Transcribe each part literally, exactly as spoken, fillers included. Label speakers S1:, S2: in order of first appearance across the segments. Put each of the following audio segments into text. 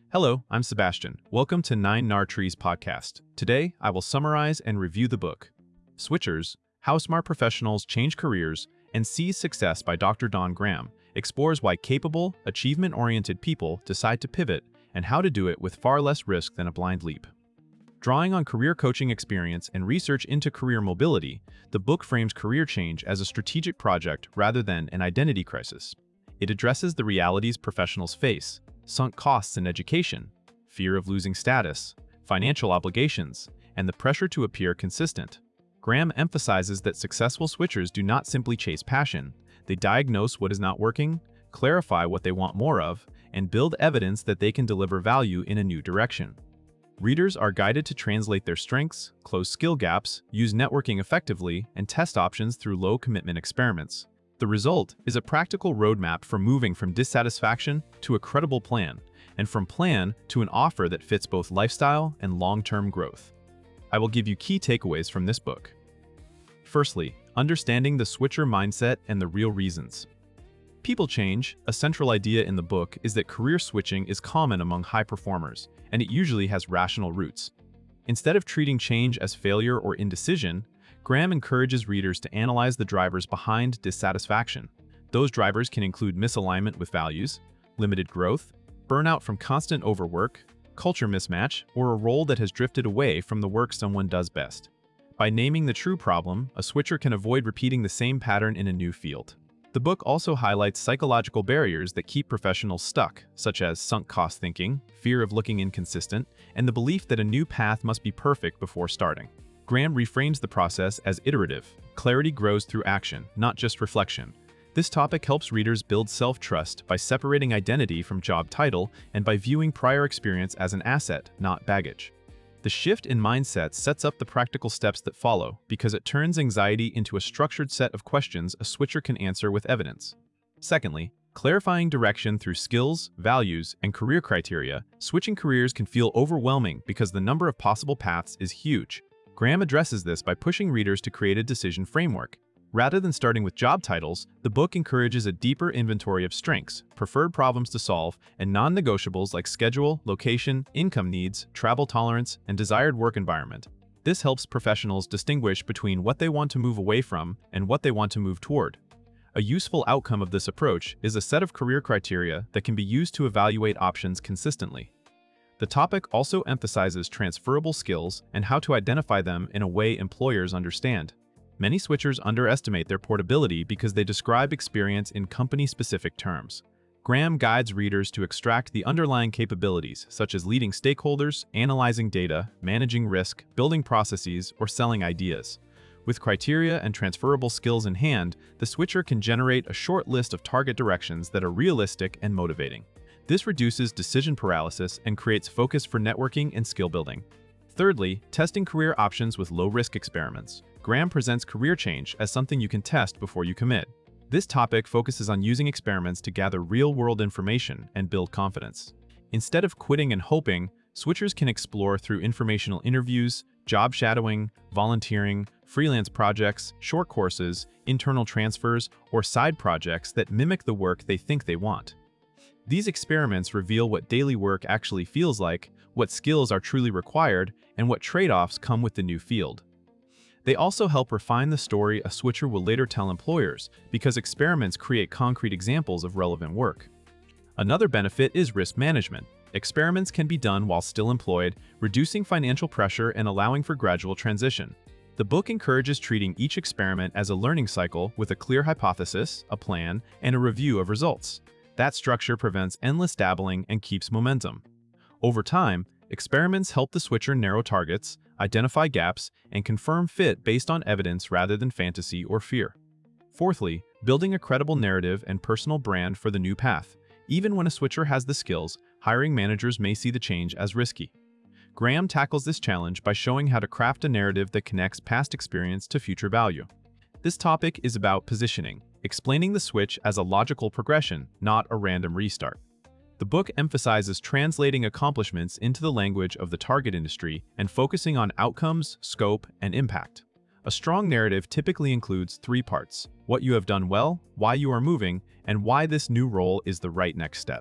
S1: Hello, I'm Sebastian. Welcome to Nine Nar Trees podcast. Today, I will summarize and review the book, Switchers, How Smart Professionals Change Careers and Seize Success by Doctor Don Graham, explores why capable, achievement-oriented people decide to pivot and how to do it with far less risk than a blind leap. Drawing on career coaching experience and research into career mobility, the book frames career change as a strategic project rather than an identity crisis. It addresses the realities professionals face: sunk costs in education, fear of losing status, financial obligations, and the pressure to appear consistent. Graham emphasizes that successful switchers do not simply chase passion. They diagnose what is not working, clarify what they want more of, and build evidence that they can deliver value in a new direction. Readers are guided to translate their strengths, close skill gaps, use networking effectively, and test options through low-commitment experiments. The result is a practical roadmap for moving from dissatisfaction to a credible plan, and from plan to an offer that fits both lifestyle and long-term growth. I will give you key takeaways from this book. Firstly, understanding the switcher mindset and the real reasons. People change. A central idea in the book is that career switching is common among high performers, and it usually has rational roots. Instead of treating change as failure or indecision, Graham encourages readers to analyze the drivers behind dissatisfaction. Those drivers can include misalignment with values, limited growth, burnout from constant overwork, culture mismatch, or a role that has drifted away from the work someone does best. By naming the true problem, a switcher can avoid repeating the same pattern in a new field. The book also highlights psychological barriers that keep professionals stuck, such as sunk cost thinking, fear of looking inconsistent, and the belief that a new path must be perfect before starting. Graham reframes the process as iterative. Clarity grows through action, not just reflection. This topic helps readers build self-trust by separating identity from job title and by viewing prior experience as an asset, not baggage. The shift in mindset sets up the practical steps that follow because it turns anxiety into a structured set of questions a switcher can answer with evidence. Secondly, clarifying direction through skills, values, and career criteria. Switching careers can feel overwhelming because the number of possible paths is huge. Graham addresses this by pushing readers to create a decision framework. Rather than starting with job titles, the book encourages a deeper inventory of strengths, preferred problems to solve, and non-negotiables like schedule, location, income needs, travel tolerance, and desired work environment. This helps professionals distinguish between what they want to move away from and what they want to move toward. A useful outcome of this approach is a set of career criteria that can be used to evaluate options consistently. The topic also emphasizes transferable skills and how to identify them in a way employers understand. Many switchers underestimate their portability because they describe experience in company-specific terms. Graham guides readers to extract the underlying capabilities, such as leading stakeholders, analyzing data, managing risk, building processes, or selling ideas. With criteria and transferable skills in hand, the switcher can generate a short list of target directions that are realistic and motivating. This reduces decision paralysis and creates focus for networking and skill building. Thirdly, testing career options with low-risk experiments. Graham presents career change as something you can test before you commit. This topic focuses on using experiments to gather real-world information and build confidence. Instead of quitting and hoping, switchers can explore through informational interviews, job shadowing, volunteering, freelance projects, short courses, internal transfers, or side projects that mimic the work they think they want. These experiments reveal what daily work actually feels like, what skills are truly required, and what trade-offs come with the new field. They also help refine the story a switcher will later tell employers, because experiments create concrete examples of relevant work. Another benefit is risk management. Experiments can be done while still employed, reducing financial pressure and allowing for gradual transition. The book encourages treating each experiment as a learning cycle with a clear hypothesis, a plan, and a review of results. That structure prevents endless dabbling and keeps momentum. Over time, experiments help the switcher narrow targets, identify gaps, and confirm fit based on evidence rather than fantasy or fear. Fourthly, building a credible narrative and personal brand for the new path. Even when a switcher has the skills, hiring managers may see the change as risky. Graham tackles this challenge by showing how to craft a narrative that connects past experience to future value. This topic is about positioning, explaining the switch as a logical progression, not a random restart. The book emphasizes translating accomplishments into the language of the target industry and focusing on outcomes, scope, and impact. A strong narrative typically includes three parts: what you have done well, why you are moving, and why this new role is the right next step.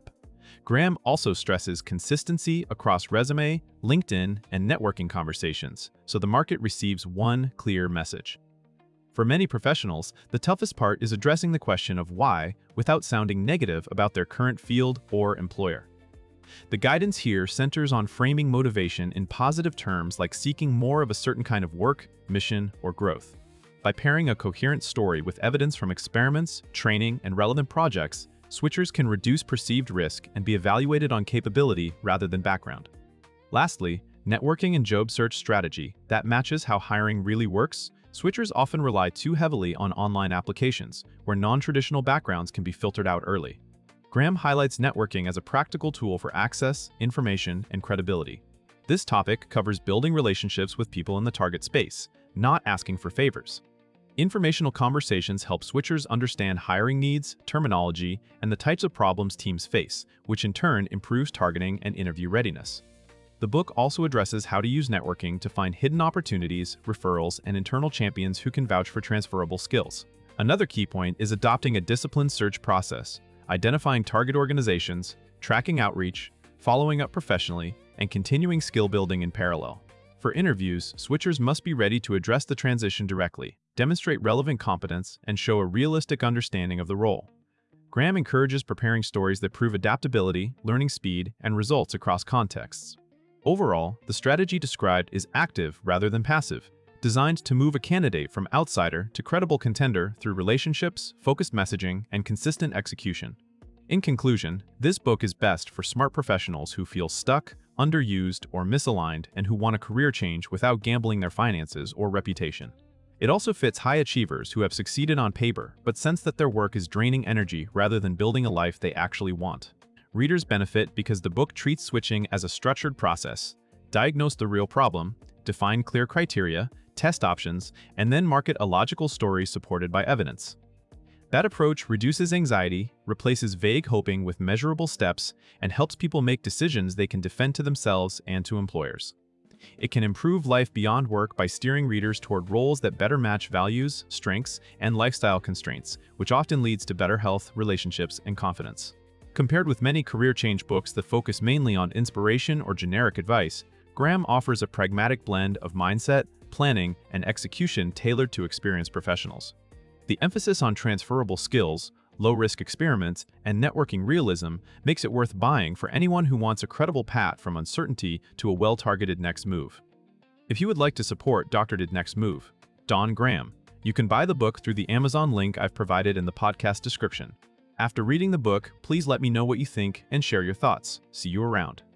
S1: Graham also stresses consistency across resume, LinkedIn, and networking conversations, so the market receives one clear message. For many professionals, the toughest part is addressing the question of why without sounding negative about their current field or employer. The guidance here centers on framing motivation in positive terms like seeking more of a certain kind of work, mission, or growth. By pairing a coherent story with evidence from experiments, training, and relevant projects, switchers can reduce perceived risk and be evaluated on capability rather than background. Lastly, networking and job search strategy that matches how hiring really works. Switchers often rely too heavily on online applications, where non-traditional backgrounds can be filtered out early. Graham highlights networking as a practical tool for access, information, and credibility. This topic covers building relationships with people in the target space, not asking for favors. Informational conversations help switchers understand hiring needs, terminology, and the types of problems teams face, which in turn improves targeting and interview readiness. The book also addresses how to use networking to find hidden opportunities, referrals, and internal champions who can vouch for transferable skills. Another key point is adopting a disciplined search process, identifying target organizations, tracking outreach, following up professionally, and continuing skill building in parallel. For interviews, switchers must be ready to address the transition directly, demonstrate relevant competence, and show a realistic understanding of the role. Graham encourages preparing stories that prove adaptability, learning speed, and results across contexts. Overall, the strategy described is active rather than passive, designed to move a candidate from outsider to credible contender through relationships, focused messaging, and consistent execution. In conclusion, this book is best for smart professionals who feel stuck, underused, or misaligned and who want a career change without gambling their finances or reputation. It also fits high achievers who have succeeded on paper but sense that their work is draining energy rather than building a life they actually want. Readers benefit because the book treats switching as a structured process, diagnose the real problem, define clear criteria, test options, and then market a logical story supported by evidence. That approach reduces anxiety, replaces vague hoping with measurable steps, and helps people make decisions they can defend to themselves and to employers. It can improve life beyond work by steering readers toward roles that better match values, strengths, and lifestyle constraints, which often leads to better health, relationships, and confidence. Compared with many career change books that focus mainly on inspiration or generic advice, Graham offers a pragmatic blend of mindset, planning, and execution tailored to experienced professionals. The emphasis on transferable skills, low-risk experiments, and networking realism makes it worth buying for anyone who wants a credible path from uncertainty to a well-targeted next move. If you would like to support Doctor Did Next Move, Don Graham, you can buy the book through the Amazon link I've provided in the podcast description. After reading the book, please let me know what you think and share your thoughts. See you around.